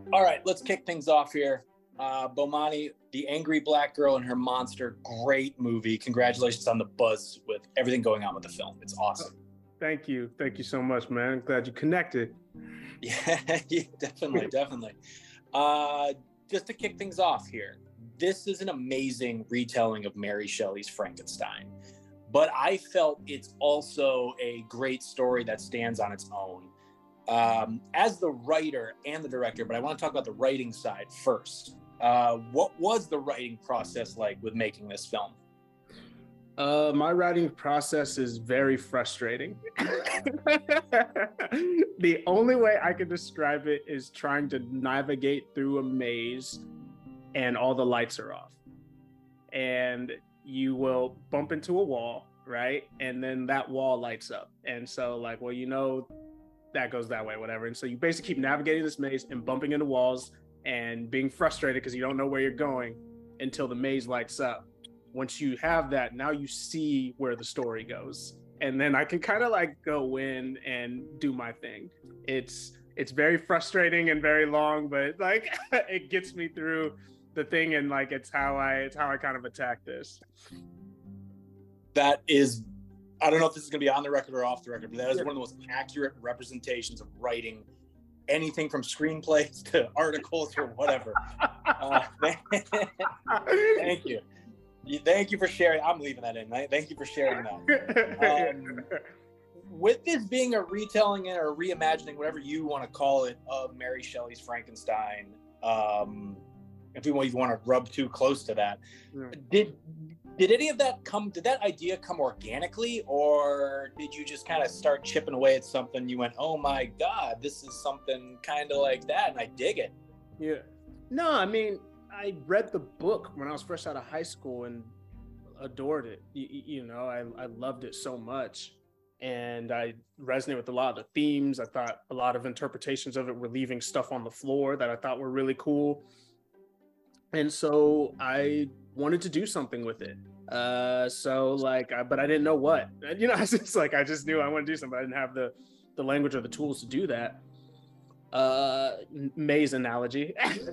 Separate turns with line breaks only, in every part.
All right, let's kick things off here. Bomani, The Angry Black Girl and Her Monster, great movie. Congratulations on the buzz with everything going on with the film. It's awesome.
Thank you so much, man. I'm glad you connected.
Yeah, definitely. Just to kick things off here, this is an amazing retelling of Mary Shelley's Frankenstein, but I felt it's also a great story that stands on its own. As the writer and the director, but I want to talk about the writing side first. What was the writing process like with making this film?
My writing process is very frustrating. The only way I can describe it is trying to navigate through a maze and all the lights are off. And you will bump into a wall, right? And then that wall lights up. And so like, well, you know, that goes that way, whatever. And so you basically keep navigating this maze and bumping into walls and being frustrated because you don't know where you're going until the maze lights up. Once you have that, now you see where the story goes. And then I can kind of like go in and do my thing. It's very frustrating and very long, but like it gets me through the thing, and like it's how I kind of attack this.
That is, I don't know if this is going to be on the record or off the record, but that is one of the most accurate representations of writing anything from screenplays to articles or whatever. Thank you. Thank you for sharing. I'm leaving that in. Thank you for sharing that. With this being a retelling or a reimagining, whatever you want to call it, of Mary Shelley's Frankenstein, if you want to rub too close to that, did any of that did that idea come organically, or did you just kind of start chipping away at something? You went, oh my God, this is something kind of like that, and I dig it.
Yeah. No, I mean, I read the book when I was fresh out of high school and adored it. You know, I loved it so much, and I resonated with a lot of the themes. I thought a lot of interpretations of it were leaving stuff on the floor that I thought were really cool. And so I wanted to do something with it. So like, but I didn't know what, you know, it's like, I just knew I wanted to do something. I didn't have the language or the tools to do that. Maze analogy.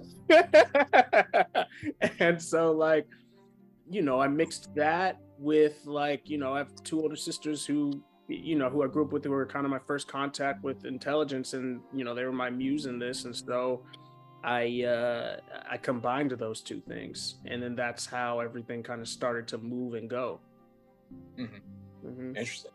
And so like, you know, I mixed that with like, you know, I have two older sisters who, you know, who I grew up with, who were kind of my first contact with intelligence, and, you know, they were my muse in this. And so I combined those two things, and then that's how everything kind of started to move and go.
Interesting.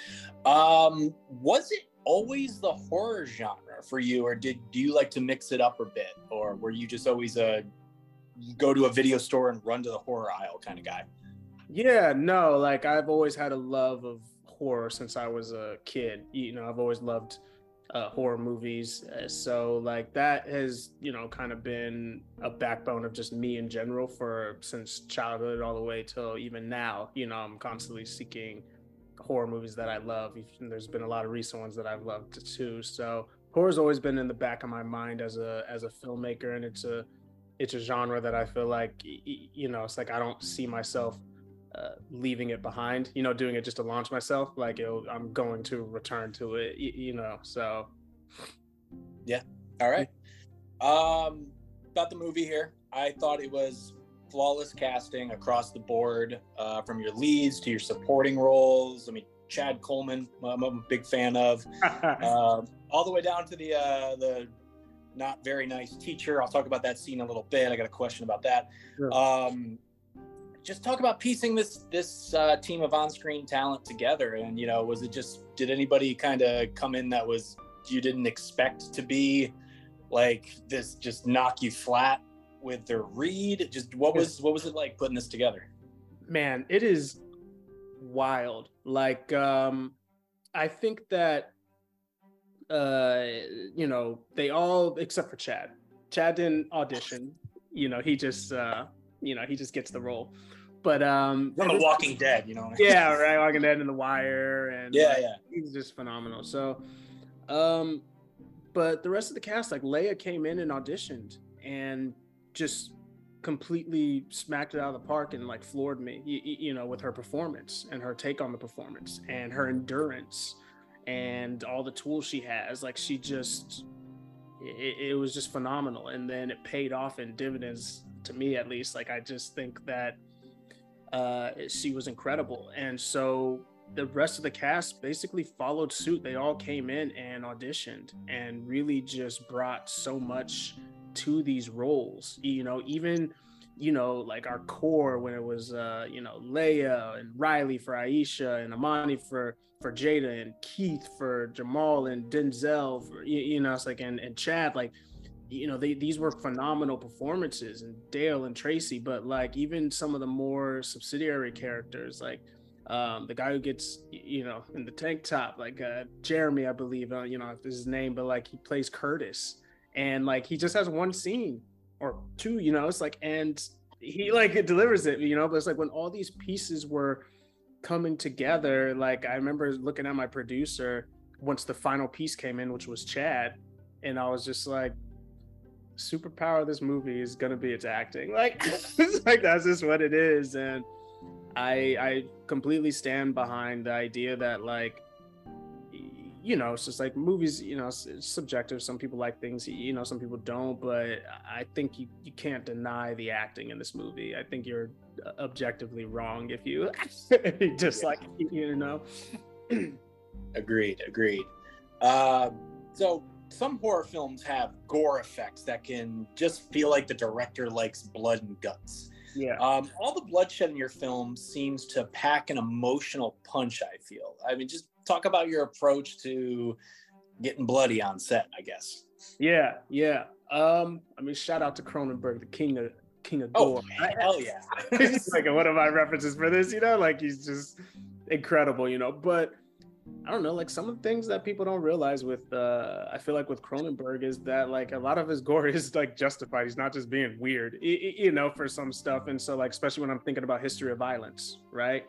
Was it always the horror genre for you, or do you like to mix it up a bit, or were you just always go to a video store and run to the horror aisle kind of guy?
Yeah, no, like I've always had a love of horror since I was a kid. You know, I've always loved horror movies. So like that has, you know, kind of been a backbone of just me in general since childhood all the way till even now. You know, I'm constantly seeking horror movies that I love. And there's been a lot of recent ones that I've loved too. So horror's always been in the back of my mind as a filmmaker, and it's a genre that I feel like, you know, it's like I don't see myself leaving it behind, you know, doing it just to launch myself. Like I'm going to return to it, you know. So
yeah. All right. About the movie here, I thought it was flawless casting across the board, from your leads to your supporting roles. I mean, Chad Coleman, I'm a big fan of, all the way down to the not very nice teacher. I'll talk about that scene a little bit. I got a question about that. Sure. Just talk about piecing this team of on-screen talent together. And, you know, did anybody kind of come in that you didn't expect to be like this, just knock you flat with their read? Just what was it like putting this together?
Man, it is wild. Like, I think that, you know, they all, except for Chad didn't audition, you know, he just gets the role. But
from The Walking Dead, you know.
Yeah, right. Walking Dead and The Wire, and
yeah.
He's just phenomenal. So, but the rest of the cast, like Leia came in and auditioned and just completely smacked it out of the park and like floored me, you know, with her performance and her take on the performance and her endurance and all the tools she has. Like she just it was just phenomenal. And then it paid off in dividends, to me at least. Like, I just think that she was incredible. And so the rest of the cast basically followed suit. They all came in and auditioned and really just brought so much to these roles. Even like our core, when it was Leia and Riley for Aisha and Amani for Jada and Keith for Jamal and Denzel for, it's like, and Chad, like, these were phenomenal performances, and Dale and Tracy. But like, even some of the more subsidiary characters, like the guy who gets, in the tank top, like Jeremy, I believe, if this is his name, but like, he plays Curtis, and like, he just has one scene or two, it's like, and he like, it delivers it, but it's like, when all these pieces were coming together, like, I remember looking at my producer once the final piece came in, which was Chad, and I was just like, superpower of this movie is gonna be its acting. Like, it's like, that's just what it is. And I completely stand behind the idea that, like, it's just like movies, it's subjective. Some people like things, some people don't, but I think you can't deny the acting in this movie. I think you're objectively wrong if you dislike
Agreed. So some horror films have gore effects that can just feel like the director likes blood and guts.
Yeah.
All the bloodshed in your film seems to pack an emotional punch, I feel. I mean, just talk about your approach to getting bloody on set, I guess.
Yeah. I mean, shout out to Cronenberg, the king of gore.
Hell yeah.
It's like one of my references for this, like, he's just incredible, but I don't know, like, some of the things that people don't realize with I feel like with Cronenberg is that, like, a lot of his gore is like justified. He's not just being weird, for some stuff. And so, like, especially when I'm thinking about History of Violence, right?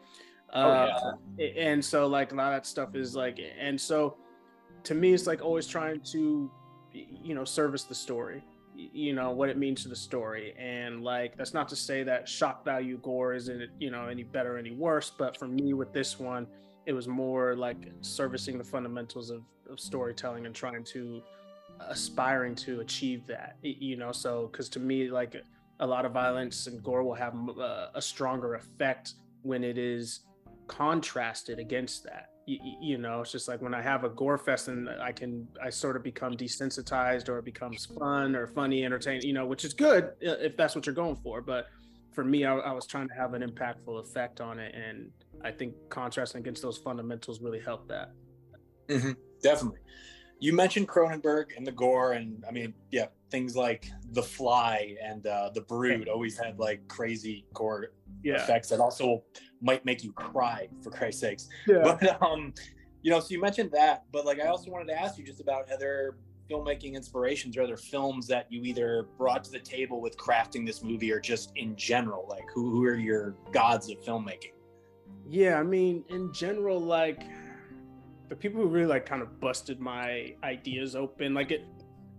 And so, like, a lot of that stuff is like, and so to me, it's like always trying to, service the story, what it means to the story. And like, that's not to say that shock value gore isn't, any better, any worse. But for me with this one, it was more like servicing the fundamentals of storytelling and aspiring to achieve that, so, because to me, like, a lot of violence and gore will have a stronger effect when it is contrasted against that. It's just like when I have a gore fest and I sort of become desensitized, or it becomes fun or funny, entertaining, which is good if that's what you're going for. But for me, I was trying to have an impactful effect on it, and I think contrasting against those fundamentals really helped that.
Mm-hmm. Definitely. You mentioned Cronenberg and the gore, and I mean, yeah, things like The Fly and The Brood always had like crazy gore effects that also might make you cry, for Christ's sakes.
Yeah.
But so you mentioned that, but like, I also wanted to ask you just about other filmmaking inspirations or other films that you either brought to the table with crafting this movie, or just in general, like who are your gods of filmmaking? Yeah,
I mean, in general, like, the people who really like kind of busted my ideas open, like, it,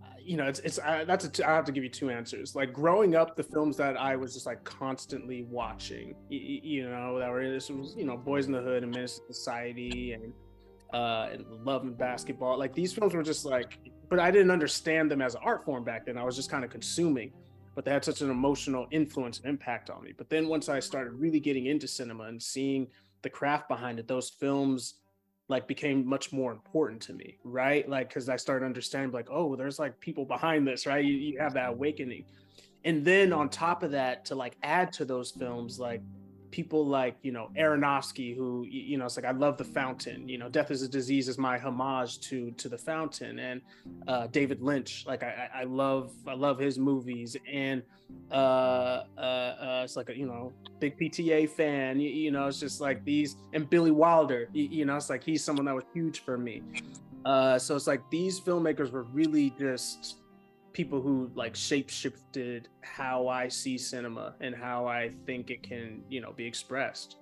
I have to give you two answers. Like, growing up, the films that I was just like constantly watching, that were, this was, Boys in the Hood and Menace to Society and Love and Basketball. Like, these films were just like, but I didn't understand them as an art form back then. I was just kind of consuming, but they had such an emotional influence and impact on me. But then once I started really getting into cinema and seeing the craft behind it, those films like became much more important to me, right? Like, because I started understanding, like, oh, there's like people behind this, right? You have that awakening. And then on top of that, to like add to those films, like people like, Aronofsky, who, it's like, I love The Fountain, Death is a Disease is my homage to The Fountain. And David Lynch, like, I love his movies. And it's like a, big PTA fan, it's just like these, and Billy Wilder, it's like, he's someone that was huge for me. So it's like, these filmmakers were really just people who like shape-shifted how I see cinema and how I think it can, be expressed.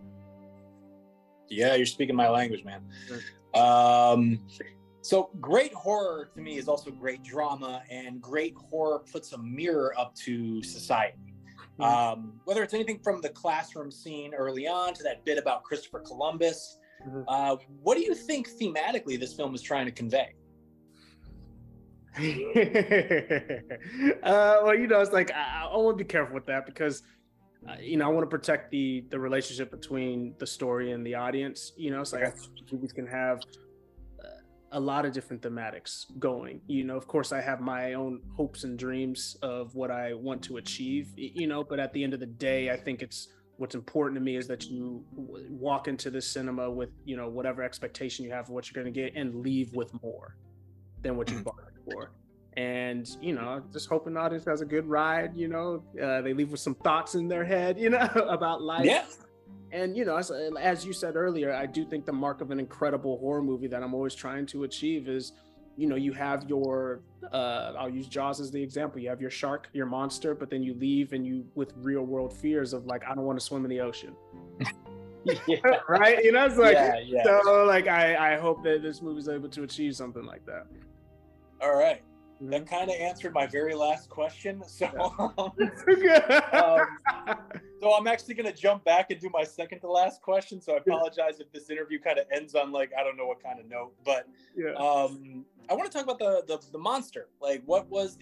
Yeah, you're speaking my language, man.
Sure.
So great horror to me is also great drama, and great horror puts a mirror up to society. Mm-hmm. Whether it's anything from the classroom scene early on to that bit about Christopher Columbus, mm-hmm. What do you think thematically this film is trying to convey?
Well, you know, it's like I want to be careful with that because you know, I want to protect the relationship between the story and the audience. You know, so
Okay.
movies can have a lot of different thematics going. You know, of course, I have my own hopes and dreams of what I want to achieve. You know, but at the end of the day, I think it's what's important to me is that you walk into the cinema with, you know, whatever expectation you have of what you're going to get and leave with more than what you bought it for. And, you know, just hoping the audience has a good ride, you know, they leave with some thoughts in their head, you know, about life.
Yeah.
And, you know, as you said earlier, I do think the mark of an incredible horror movie that I'm always trying to achieve is, you know, you have your, I'll use Jaws as the example. You have your shark, your monster, but then you leave and you with real world fears of like, I don't want to swim in the ocean. Yeah. Right? You know, it's like, so like, I hope that this movie's able to achieve something like that.
All right. That kind of answered my very last question. So, so I'm actually going to jump back and do my second to last question. So I apologize if this interview kind of ends on like, I don't know what kind of note, but I want to talk about the monster. Like, what was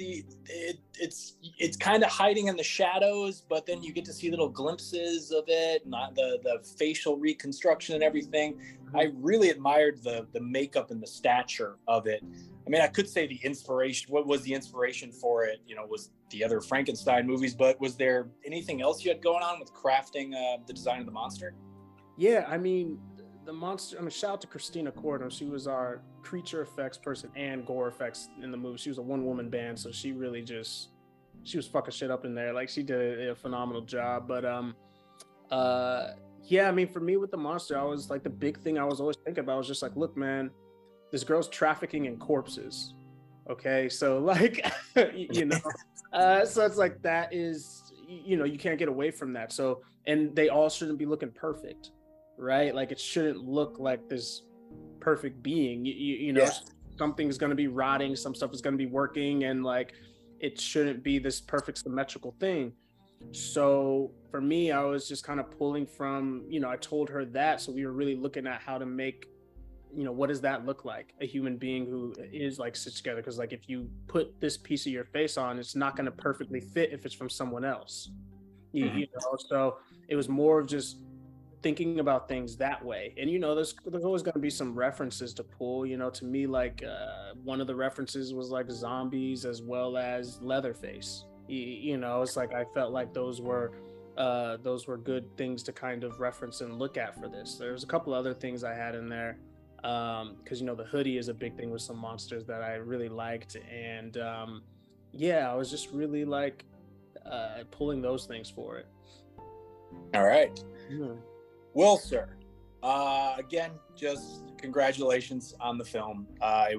it's kind of hiding in the shadows, but then you get to see little glimpses of it, not the facial reconstruction and everything. I really admired the makeup and the stature of it. I mean, I could say the inspiration, what was the inspiration for it, you know, was the other Frankenstein movies, but was there anything else you had going on with crafting the design of the monster?
Yeah, I mean, the monster, I mean, shout out to Christina Cordon. She was our creature effects person and gore effects in the movie. She was a one-woman band, so she really just, she was fucking shit up in there. Like, she did a phenomenal job. But yeah, I mean, for me with the monster, I was like, the big thing I was always thinking about was just like, look, man, this girl's trafficking in corpses. Okay, so like, you know, so it's like, that is, you know, you can't get away from that. So, and they all shouldn't be looking perfect, right? Like, it shouldn't look like this perfect being. You know, something's going to be rotting, some stuff is going to be working, and like, it shouldn't be this perfect symmetrical thing. So for me, I was just kind of pulling from, you know, I told her that, so we were really looking at how to make, you know, what does that look like, a human being who is like stitched together? Because like, if you put this piece of your face on, it's not going to perfectly fit if it's from someone else. You know, so it was more of just thinking about things that way. And you know, there's always going to be some references to pull. You know, to me, like one of the references was like zombies as well as Leatherface. You know, it's like I felt like those were good things to kind of reference and look at for this. There's a couple other things I had in there, because you know, the hoodie is a big thing with some monsters that I really liked. And yeah, I was just really like pulling those things for it.
All right. Well, sir, again, just congratulations on the film. I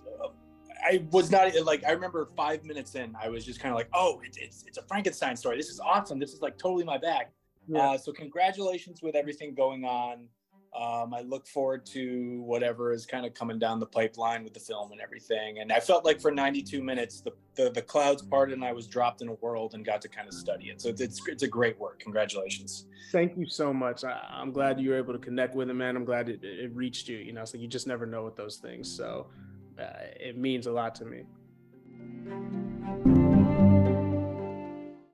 was not like, I remember 5 minutes in, I was just kind of like, oh, it's a Frankenstein story. This is awesome. This is like totally my bag. So congratulations with everything going on. I look forward to whatever is kind of coming down the pipeline with the film and everything. And I felt like for 92 minutes, the clouds parted and I was dropped in a world and got to kind of study it. So it's a great work. Congratulations. Thank you so much. I'm glad you were able to connect with it, man. I'm glad it reached you. You know, so you just never know with those things. So it means a lot to me.